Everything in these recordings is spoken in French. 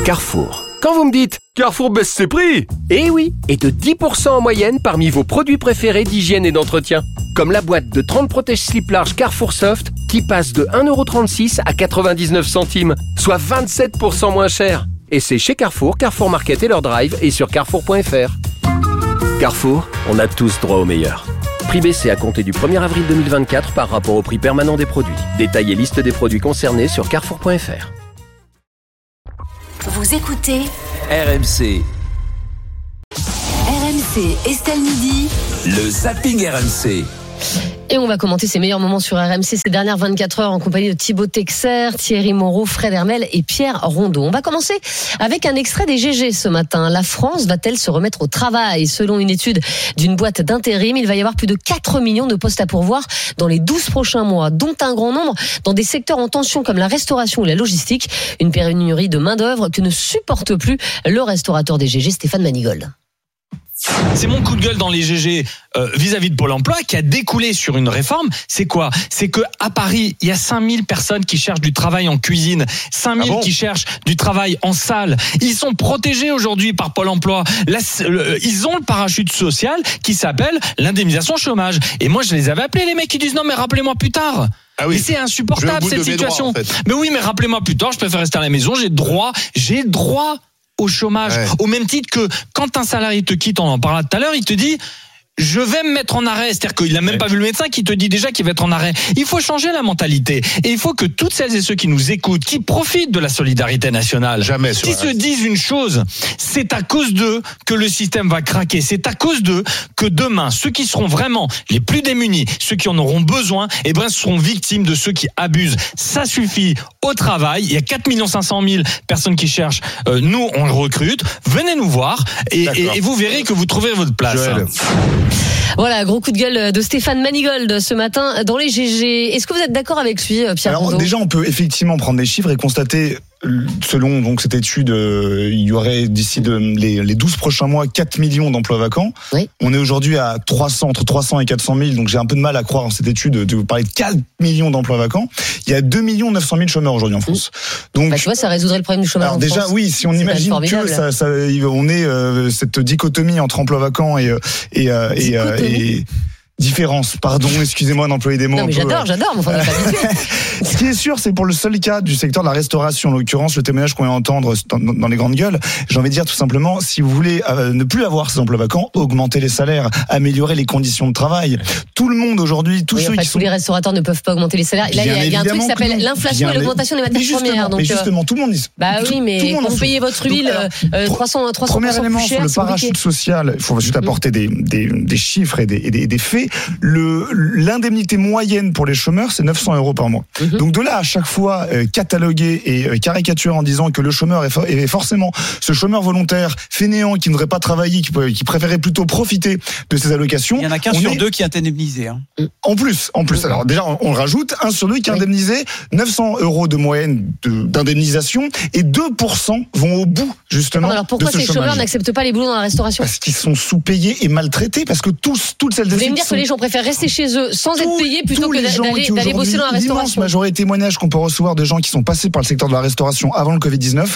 Carrefour. Quand vous me dites « Carrefour baisse ses prix !» Eh oui, et de 10% en moyenne parmi vos produits préférés d'hygiène et d'entretien. Comme la boîte de 30 protège-slips larges Carrefour Soft qui passe de 1,36€ à 99 centimes, soit 27% moins cher. Et c'est chez Carrefour, Carrefour Market et leur drive et sur carrefour.fr. Carrefour, on a tous droit au meilleur. Prix baissé à compter du 1er avril 2024 par rapport au prix permanent des produits. Détail et liste des produits concernés sur carrefour.fr. Vous écoutez RMC. RMC Estelle Midi. Le zapping RMC. Et on va commenter ses meilleurs moments sur RMC ces dernières 24 heures en compagnie de Thibaut Texer, Thierry Moreau, Fred Hermel et Pierre Rondeau. On va commencer avec un extrait des GG ce matin. La France va-t-elle se remettre au travail ? Selon une étude d'une boîte d'intérim, il va y avoir plus de 4 millions de postes à pourvoir dans les 12 prochains mois, dont un grand nombre dans des secteurs en tension comme la restauration ou la logistique. Une pénurie de main-d'œuvre que ne supporte plus le restaurateur des GG, Stéphane Manigold. C'est mon coup de gueule dans les GG vis-à-vis de Pôle emploi qui a découlé sur une réforme. C'est quoi ? C'est que à Paris, il y a 5000 personnes qui cherchent du travail en cuisine, 5000 qui cherchent du travail en salle. Ils sont protégés aujourd'hui par Pôle emploi. Ils ont le parachute social qui s'appelle l'indemnisation chômage. Et moi, je les avais appelés, les mecs qui disent non, mais rappelez-moi plus tard. Ah oui. Mais c'est insupportable cette situation. Droits, en fait. Mais oui, mais rappelez-moi plus tard, je préfère rester à la maison, j'ai droit au chômage, au même titre que quand un salarié te quitte, on en parlera tout à l'heure, il te dit je vais me mettre en arrêt, c'est-à-dire qu'il n'a même pas vu le médecin qui te dit déjà qu'il va être en arrêt. Il faut changer la mentalité et il faut que toutes celles et ceux qui nous écoutent, qui profitent de la solidarité nationale, qui se disent une chose, c'est à cause d'eux que le système va craquer, c'est à cause d'eux que demain, ceux qui seront vraiment les plus démunis, ceux qui en auront besoin, seront victimes de ceux qui abusent. Ça suffit au travail, il y a 4 500 000 personnes qui cherchent, nous on le recrute, venez nous voir et vous verrez que vous trouverez votre place. Voilà, gros coup de gueule de Stéphane Manigold ce matin dans les GG. Est-ce que vous êtes d'accord avec lui, Pierre Rondeau ? Déjà, on peut effectivement prendre des chiffres et constater, selon donc cette étude, il y aurait d'ici les 12 prochains mois 4 millions d'emplois vacants. Oui. On est aujourd'hui à entre 300 et 400 000, donc j'ai un peu de mal à croire en cette étude de vous parler de 4 millions d'emplois vacants. Il y a 2 900 000 chômeurs aujourd'hui en France. Donc, tu vois, ça résoudrait le problème du chômage en France. Alors déjà, oui, si on imagine que on est cette dichotomie entre emplois vacants et différence, pardon, excusez-moi d'employer des mots. Non, mais j'adore, mais enfin, on n'est pas habitué. Ce qui est sûr, c'est pour le seul cas du secteur de la restauration, en l'occurrence, le témoignage qu'on vient d'entendre dans les grandes gueules, j'ai envie de dire tout simplement, si vous voulez ne plus avoir ces emplois vacants, augmenter les salaires, améliorer les conditions de travail. Tout le monde aujourd'hui, tous ceux qui sont... tous les restaurateurs ne peuvent pas augmenter les salaires. Là, il y a un truc qui s'appelle l'inflation et l'augmentation des matières premières. Mais justement, tout le monde dit... Bah oui, mais quand vous payez votre huile 300% premier élément plus cher, sur le parachute social, il faut juste apporter des chiffres et des faits. L'indemnité moyenne pour les chômeurs, c'est 900 € par mois. Donc de là à chaque fois cataloguer et caricaturer en disant que le chômeur est forcément ce chômeur volontaire fainéant qui ne voudrait pas travailler, qui préférait plutôt profiter de ses allocations. Il y en a qu'un sur deux qui est indemnisé. Hein. En plus. Alors déjà on le rajoute, 1 sur 2 qui est indemnisé, 900 € de moyenne d'indemnisation et 2% vont au bout justement. Alors pourquoi ces chômeurs n'acceptent pas les boulots dans la restauration ? Parce qu'ils sont sous-payés et maltraités, parce que toutes celles Vous voulez me dire que les gens préfèrent rester chez eux sans être payés plutôt que d'aller bosser dans la restauration. L'immense majorité des témoignages qu'on peut recevoir de gens qui sont passés par le secteur de la restauration avant le Covid-19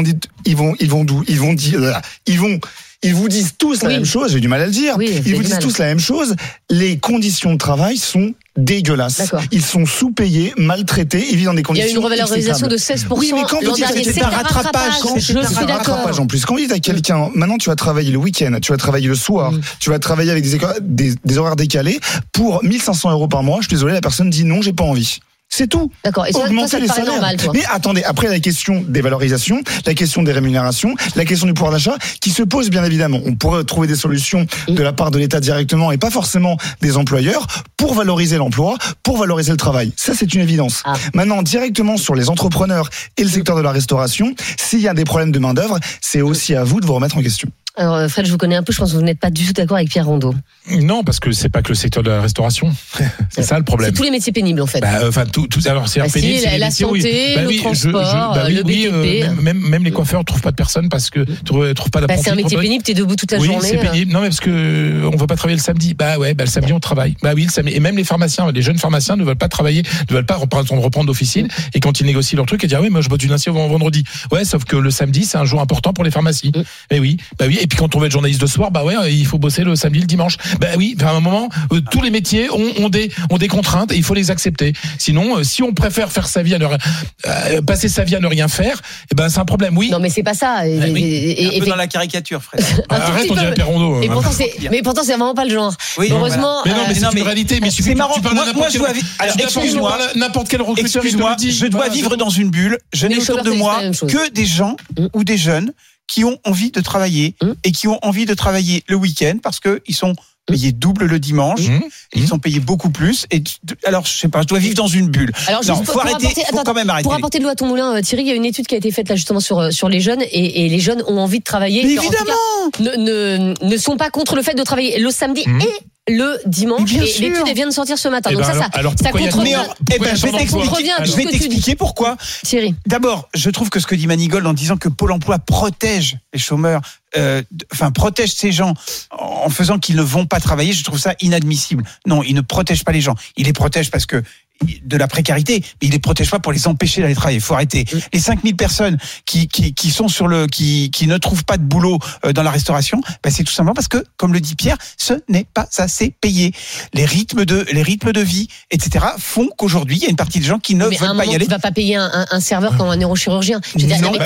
ils vous disent tous la même chose, j'ai du mal à le dire. Ils vous disent tous la même chose. Les conditions de travail sont dégueulasses. D'accord. Ils sont sous-payés, maltraités, ils vivent dans des conditions. Il y a une revalorisation de 16%. Oui, mais quand vous dites que c'est un rattrapage, je suis d'accord. En plus, quand vous dites à quelqu'un, maintenant tu vas travailler le week-end, tu vas travailler le soir, tu vas travailler avec des horaires décalés pour 1 500 € par mois, je suis désolé, la personne dit non, j'ai pas envie. C'est tout. D'accord. Et augmenter les salaires. Normal, mais attendez, après la question des valorisations, la question des rémunérations, la question du pouvoir d'achat, qui se pose bien évidemment. On pourrait trouver des solutions de la part de l'État directement et pas forcément des employeurs pour valoriser l'emploi, pour valoriser le travail. Ça, c'est une évidence. Maintenant, directement sur les entrepreneurs et le secteur de la restauration, s'il y a des problèmes de main-d'œuvre, c'est aussi à vous de vous remettre en question. Alors Fred, je vous connais un peu, je pense que vous n'êtes pas du tout d'accord avec Pierre Rondeau. Non, parce que c'est pas que le secteur de la restauration. C'est ça le problème. C'est tous les métiers pénibles en fait. Alors c'est pénible, c'est les la métiers, santé, le transport, le BTP. Même les coiffeurs trouvent pas de personne parce que trouvent pas d'apprenti. C'est un métier pénible, t'es debout toute la journée. Oui, c'est pénible. Non, mais parce que on veut pas travailler le samedi. Le samedi on travaille. Oui, le samedi. Et même les pharmaciens, les jeunes pharmaciens ne veulent pas travailler, ne veulent pas reprendre d'officine. Et quand ils négocient leur truc, ils disent oui, moi je bosse du lundi au vendredi. Ouais, sauf que le samedi c'est un jour important pour les pharmacies. Et oui. Et puis quand on veut être journaliste de soir, il faut bosser le samedi, le dimanche. À un moment, tous les métiers ont des contraintes et il faut les accepter. Sinon, si on préfère faire sa vie passer sa vie à ne rien faire, c'est un problème. Oui. Non, mais c'est pas ça. Et un peu dans la caricature, Fred. Arrête, on dirait Pierre Rondeau. Mais pourtant, c'est vraiment pas le genre. Oui, heureusement. Mais non, mais c'est une réalité. Mais c'est marrant. Excuse-moi, n'importe quel recruteur. Excuse-moi, je dois vivre dans une bulle. Je n'ai autour de moi que des gens ou des jeunes qui ont envie de travailler et qui ont envie de travailler le week-end parce que ils sont payés double le dimanche, ils sont payés beaucoup plus. Et alors, je sais pas, je dois vivre dans une bulle. Alors, faut quand même arrêter. Pour apporter de l'eau à ton moulin, Thierry, il y a une étude qui a été faite là justement sur les jeunes et les jeunes ont envie de travailler. Mais évidemment, ne sont pas contre le fait de travailler le samedi et le dimanche. Et l'étude vient de sortir ce matin. Donc ça contrevient. Je vais t'expliquer pourquoi. Thierry. D'abord, je trouve que ce que dit Manigold en disant que Pôle emploi protège les chômeurs, protège ces gens en faisant qu'ils ne vont pas travailler, je trouve ça inadmissible. Non, il ne protège pas les gens. Il les protège parce que de la précarité, mais il les protège pas pour les empêcher d'aller travailler. Il faut arrêter. Les 5000 personnes qui sont qui ne trouvent pas de boulot dans la restauration, c'est tout simplement parce que, comme le dit Pierre, ce n'est pas assez payé. Les rythmes de vie, etc., font qu'aujourd'hui, il y a une partie des gens qui ne veulent pas y aller. Tu vas pas payer un serveur comme un neurochirurgien. J'ai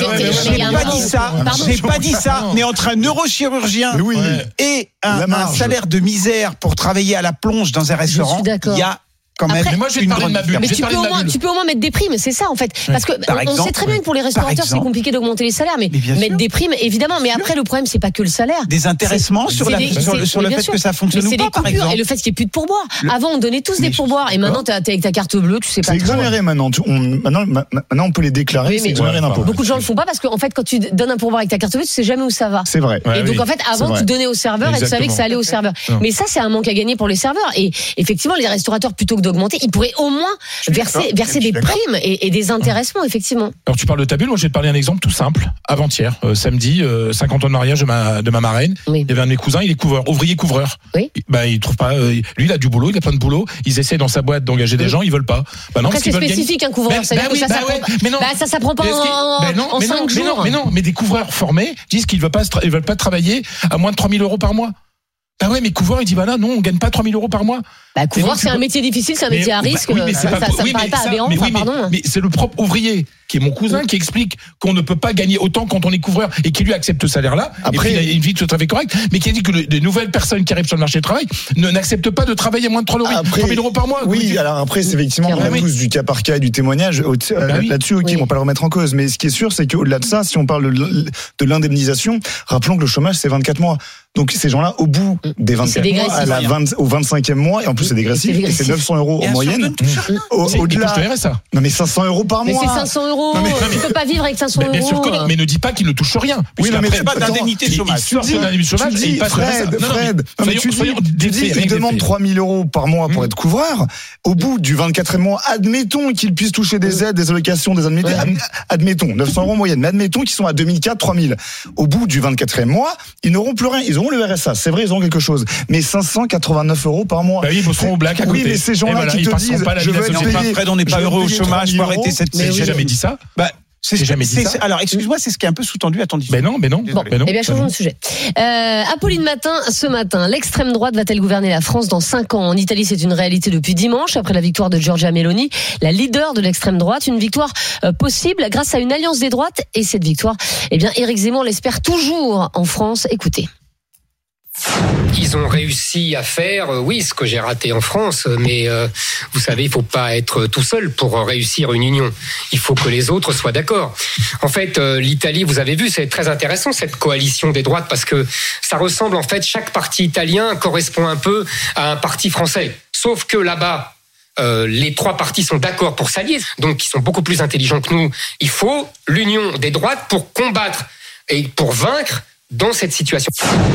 pas dit ça, mais entre un neurochirurgien et un salaire de misère pour travailler à la plonge dans un restaurant, il y a quand même. Mais moi, je vais te parler de ma bulle. Mais tu peux au moins mettre des primes, c'est ça en fait. Parce que on sait très bien que pour les restaurateurs, c'est compliqué d'augmenter les salaires, mais mettre des primes, évidemment. Mais après, le problème, c'est pas que le salaire. Des intéressements sur le fait que ça fonctionne ou pas, par exemple. Et le fait qu'il n'y ait plus de pourboire. Avant, on donnait tous des pourboires, et maintenant, t'es avec ta carte bleue, tu sais pas. C'est exonéré maintenant. Maintenant, on peut les déclarer. C'est exonéré d'impôt. Beaucoup de gens le font pas parce qu'en fait, quand tu donnes un pourboire avec ta carte bleue, tu sais jamais où ça va. C'est vrai. Et donc en fait, avant, tu donnais au serveur et tu savais que ça allait au serveur. Mais ça, c'est un manque à gagner pour les serveurs. Et effectivement, les restaurateurs, plutôt que d'augmenter, ils pourraient au moins verser des primes et des intéressements, effectivement. Alors tu parles de ta bulle, moi je vais te parler d'un exemple tout simple. Avant-hier, samedi, 50 ans de mariage de ma marraine. Il y avait un de mes cousins, il est ouvrier couvreur. Oui. Il trouve pas. Lui, il a du boulot, il a plein de boulot. Ils essaient dans sa boîte d'engager des gens, ils veulent pas. Non, après, c'est spécifique un couvreur. Ça s'apprend pas en 5 jours. Mais des couvreurs formés disent qu'ils veulent pas travailler à moins de 3 000 € par mois. Mais couvreur, il dit non, on gagne pas 3 000 € par mois. Couvreur, c'est un métier difficile, c'est un métier à risque. Ça me paraît pas aberrant. Mais c'est le propre ouvrier qui est mon cousin qui explique qu'on ne peut pas gagner autant quand on est couvreur et qui lui accepte ce salaire-là. Après, il a une vie tout à fait correcte, mais qui dit que les nouvelles personnes qui arrivent sur le marché du travail n'acceptent pas de travailler à moins de 3 000 € par mois. Oui, alors après, c'est effectivement, on a tous du cas par cas et du témoignage là-dessus, on va pas le remettre en cause. Mais ce qui est sûr, c'est qu'au-delà de ça, si on parle de l'indemnisation, rappelons que le chômage, c'est 24 mois. Donc ces gens-là, au bout des 24 mois, au 25e mois, et en plus c'est dégressif, et c'est 900 € en moyenne. Au-delà, non mais 500 € par mois. Mais c'est 500 €. Tu peux pas vivre avec 500 €. Bien sûr que non, mais ne dis pas qu'il ne touche rien. Oui, mais c'est pas d'indemnité de chômage. Tu dis, Fred, il demande 3 000 € par mois pour être couvreur. Au bout du 24e mois, admettons qu'il puisse toucher des aides, des allocations, des indemnités. Admettons, 900 € en moyenne. Mais admettons qu'ils sont à 2004, 3 000. Au bout du 24e mois, ils n'auront plus rien. Ils auront le RSA. C'est vrai, ils auront quelque chose. Mais 589 € par mois. Ils bosseront au black à côté. Oui, mais ces gens-là qui te disent, je veux être payé. Fred, on n'est pas heureux au chômage. Faut arrêter cette. J'ai jamais dit ça. J'ai jamais dit ça. Alors, excuse-moi, c'est ce qui est un peu sous-tendu à ton discours. Mais non. Eh bien, changeons de sujet. Apolline Matin, ce matin, l'extrême droite va-t-elle gouverner la France dans 5 ans? En Italie, c'est une réalité depuis dimanche, après la victoire de Giorgia Meloni, la leader de l'extrême droite. Une victoire possible grâce à une alliance des droites. Et cette victoire, Éric Zemmour l'espère toujours en France. Écoutez. Ils ont réussi à faire, ce que j'ai raté en France, mais vous savez, il faut pas être tout seul pour réussir une union. Il faut que les autres soient d'accord. En fait, l'Italie, vous avez vu, c'est très intéressant cette coalition des droites parce que ça ressemble en fait, chaque parti italien correspond un peu à un parti français. Sauf que là-bas, les 3 partis sont d'accord pour s'allier, donc ils sont beaucoup plus intelligents que nous. Il faut l'union des droites pour combattre et pour vaincre dans cette situation.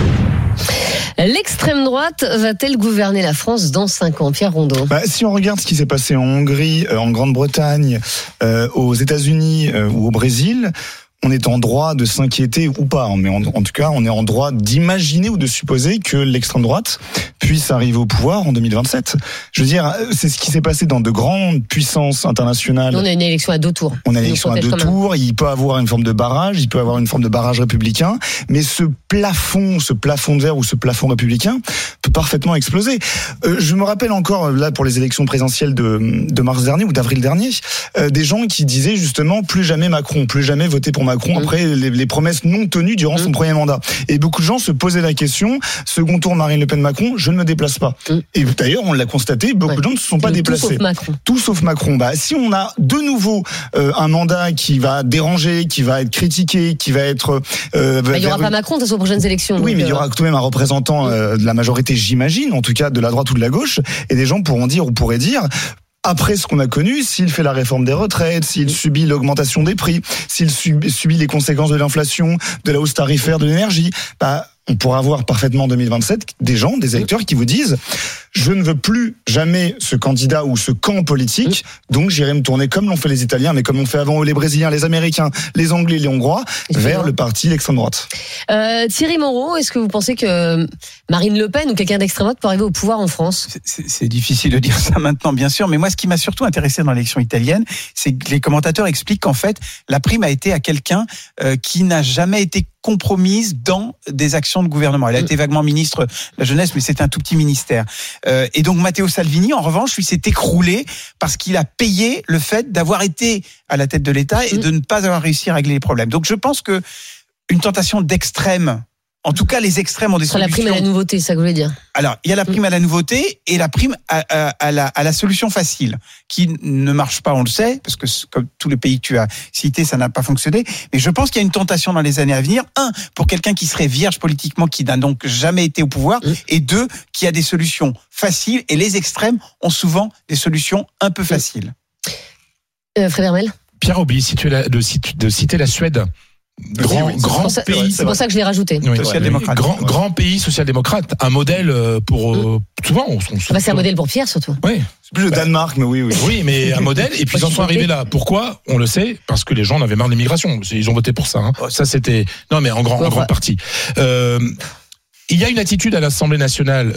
L'extrême droite va-t-elle gouverner la France dans 5 ans, Pierre Rondeau? Si on regarde ce qui s'est passé en Hongrie, en Grande-Bretagne, aux États-Unis ou au Brésil, on est en droit de s'inquiéter ou pas, mais en tout cas, on est en droit d'imaginer ou de supposer que l'extrême droite puisse arriver au pouvoir en 2027. Je veux dire, c'est ce qui s'est passé dans de grandes puissances internationales. On a une élection à 2 tours. On a une élection à 2 tours, il peut avoir une forme de barrage, il peut avoir une forme de barrage républicain, mais ce plafond de verre ou ce plafond républicain peut parfaitement exploser. Je me rappelle encore, là, pour les élections présidentielles de mars dernier ou d'avril dernier, des gens qui disaient justement plus jamais Macron, plus jamais voter pour Macron après les promesses non tenues durant son premier mandat. Et beaucoup de gens se posaient la question, second tour Marine Le Pen-Macron, je ne me déplace pas. Et d'ailleurs, on l'a constaté, beaucoup de gens ne se sont pas déplacés. Tout sauf Macron. Si on a de nouveau un mandat qui va déranger, qui va être critiqué, qui va être... il n'y aura pas Macron aux prochaines élections. Oui, mais il y aura tout de même un représentant de la majorité, j'imagine, en tout cas de la droite ou de la gauche, et des gens pourront dire ou pourraient dire... Après ce qu'on a connu, s'il fait la réforme des retraites, s'il subit l'augmentation des prix, s'il subit les conséquences de l'inflation, de la hausse tarifaire de l'énergie, on pourra avoir parfaitement en 2027 des gens, des électeurs qui vous disent « Je ne veux plus jamais ce candidat ou ce camp politique, donc j'irai me tourner comme l'ont fait les Italiens, mais comme l'ont fait avant les Brésiliens, les Américains, les Anglais, les Hongrois, vers le parti l'extrême droite. » Thierry Moreau, est-ce que vous pensez que Marine Le Pen ou quelqu'un d'extrême droite peut arriver au pouvoir en France ? C'est difficile de dire ça maintenant, bien sûr, mais moi, ce qui m'a surtout intéressé dans l'élection italienne, c'est que les commentateurs expliquent qu'en fait, la prime a été à quelqu'un qui n'a jamais été compromise dans des actions de gouvernement. Elle a été vaguement ministre de la jeunesse, mais c'était un tout petit ministère. Et donc Matteo Salvini, en revanche, lui s'est écroulé parce qu'il a payé le fait d'avoir été à la tête de l'État et de ne pas avoir réussi à régler les problèmes. Donc je pense que une tentation d'extrême, en tout cas les extrêmes ont des solutions. La prime à la nouveauté, c'est ça que vous voulez dire ? Alors, il y a la prime à la nouveauté et la prime à la solution facile, qui ne marche pas, on le sait, parce que comme tous les pays que tu as cités, ça n'a pas fonctionné. Mais je pense qu'il y a une tentation dans les années à venir. 1, pour quelqu'un qui serait vierge politiquement, qui n'a donc jamais été au pouvoir. Et 2, qui a des solutions faciles. Et les extrêmes ont souvent des solutions un peu faciles. Fred Hermel ? Pierre oublie de citer la Suède. Grand pays. C'est pour ça que je l'ai rajouté. Oui, social-démocrate. Grand pays social-démocrate. Un modèle pour souvent. C'est un modèle pour Pierre surtout. Oui. C'est plus le Danemark, mais oui. Oui, mais un modèle. Et puis ils en sont arrivés là. Pourquoi ? On le sait, parce que les gens en avaient marre de l'immigration. Ils ont voté pour ça. Ça c'était. Non, mais en grande partie. Il y a une attitude à l'Assemblée nationale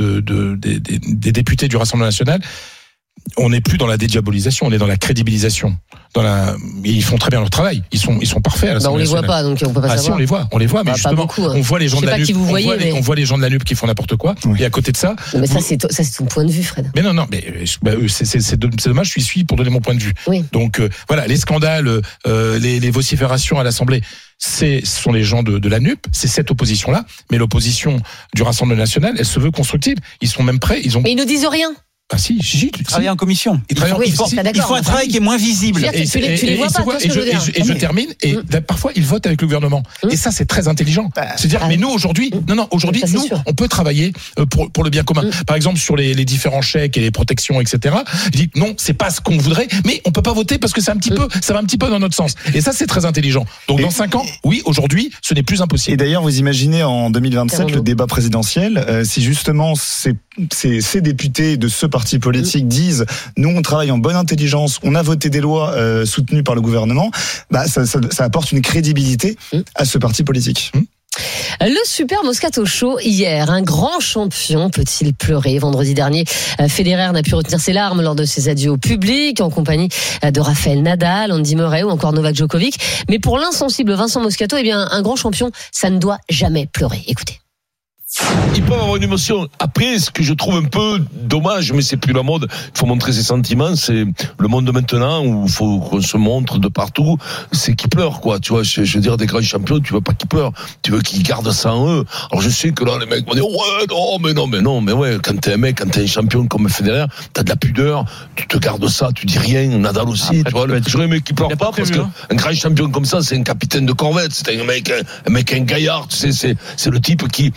des députés du Rassemblement national. On n'est plus dans la dédiabolisation, on est dans la crédibilisation. Ils font très bien leur travail. Ils sont parfaits à l'Assemblée nationale. On les voit pas, donc on peut pas savoir. Si, on les voit, mais justement, beaucoup, on voit les gens de la NUP. On voit les gens de la NUP qui font n'importe quoi. Oui. Et à côté de ça. Mais ça, c'est ton point de vue, Fred. Mais non, c'est dommage. Je suis pour donner mon point de vue. Oui. Donc voilà, les scandales, les vociférations à l'Assemblée. Ce sont les gens de la NUP, c'est cette opposition-là. Mais l'opposition du Rassemblement national, elle se veut constructive. Ils sont même prêts. Mais ils nous disent rien. Ah si, tu travailles en commission. Ils font un travail qui est moins visible. Tu les vois pas, et je termine. Et parfois, ils votent avec le gouvernement. Et ça, c'est très intelligent. C'est-à-dire, mais nous, aujourd'hui, nous, on peut travailler pour le bien commun. Par exemple, sur les différents chèques et les protections, etc. Je dis, non, c'est pas ce qu'on voudrait, mais on peut pas voter parce que ça va un petit peu dans notre sens. Et ça, c'est très intelligent. Donc, dans 5 ans, oui, aujourd'hui, ce n'est plus impossible. Et d'ailleurs, vous imaginez en 2027 le débat présidentiel, si justement ces députés de ce parti politique disent nous on travaille en bonne intelligence, on a voté des lois soutenues par le gouvernement, ça apporte une crédibilité à ce parti politique. Le Super Moscato Show hier, un grand champion peut-il pleurer ? Vendredi dernier, Federer n'a pu retenir ses larmes lors de ses adieux au public en compagnie de Rafael Nadal, Andy Murray ou encore Novak Djokovic. Mais pour l'insensible Vincent Moscato, un grand champion, ça ne doit jamais pleurer. Écoutez. Ils peuvent avoir une émotion. Après, ce que je trouve un peu dommage, mais c'est plus la mode, il faut montrer ses sentiments, c'est le monde de maintenant où il faut qu'on se montre de partout, c'est qu'ils pleurent, quoi. Tu vois, je veux dire, des grands champions, tu veux pas qu'ils pleurent, tu veux qu'ils gardent ça en eux. Alors je sais que là, les mecs vont dire, mais ouais, quand t'es un mec, quand t'es un champion comme Federer, t'as de la pudeur, tu te gardes ça, tu dis rien, Nadal aussi, après, tu vois, j'aurais aimé qu'ils pleurent pas, parce que un grand champion comme ça, c'est un capitaine de corvette, c'est un mec, un gaillard, tu sais, c'est le type qui joue de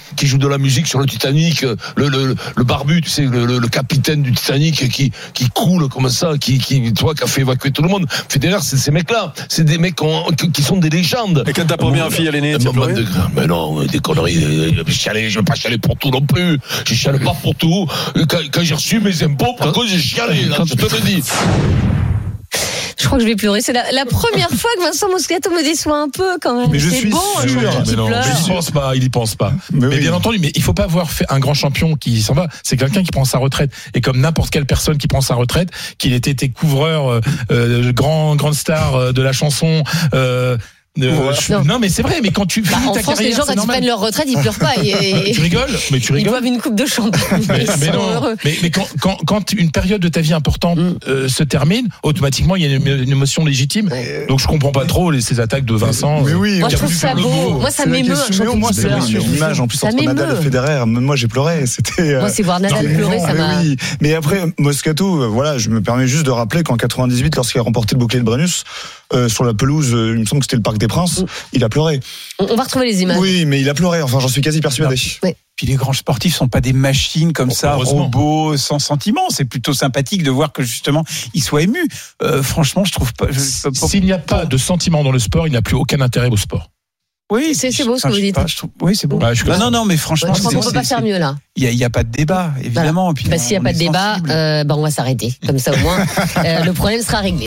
de la musique sur le Titanic, le barbu, tu sais, le capitaine du Titanic qui coule comme ça, qui a fait évacuer tout le monde. Federer, c'est ces mecs-là, c'est des mecs qui sont des légendes. Et quand ta première fille elle est née, mais non, des conneries. Je veux pas chialer pour tout non plus. Je chiale pas pour tout. Quand j'ai reçu mes impôts, par contre, j'ai chialé. Là, je te le dis. Je crois que je vais pleurer. C'est la première fois que Vincent Moscato me déçoit un peu quand même. Mais je suis bon, sûr. Mais non, il y pense pas. Mais bien entendu, mais il faut pas avoir fait un grand champion qui s'en va. C'est quelqu'un qui prend sa retraite. Et comme n'importe quelle personne qui prend sa retraite, qu'il ait été couvreur, grande star de la chanson. Non mais c'est vrai, mais quand tu finis ta France, carrière, les gens quand ils prennent leur retraite, ils pleurent pas. Tu rigoles, mais tu rigoles. Ils boivent une coupe de champagne. Mais non. Mais quand une période de ta vie importante se termine, automatiquement il y a une émotion légitime. Donc je comprends pas trop ces attaques de Vincent. Mais oui, moi je trouve ça beau. Moi ça m'émeut. Moi c'est l'image en plus entre Nadal et Federer. Moi j'ai pleuré. C'était. Moi c'est voir Nadal pleurer, ça m'a. Mais après Moscato, voilà, je me permets juste de rappeler qu'en 98, lorsqu'il a remporté le bouclier de Brennus sur la pelouse, il me semble que c'était le Parc des Princes, il a pleuré. On va retrouver les images. Oui, mais il a pleuré. Enfin, j'en suis quasi persuadé. Oui. Puis les grands sportifs sont pas des machines comme ça, robots, sans sentiment. C'est plutôt sympathique de voir que justement ils soient émus. Franchement, je trouve pas. S'il n'y a pas de sentiment dans le sport, il n'y a plus aucun intérêt au sport. Oui, c'est beau ce que vous dites. Oui, c'est beau. Non, mais franchement, je pense qu'on peut pas faire mieux là. Il y a pas de débat, évidemment. Voilà. S'il n'y a pas de débat, on va s'arrêter. Comme ça au moins, le problème sera réglé.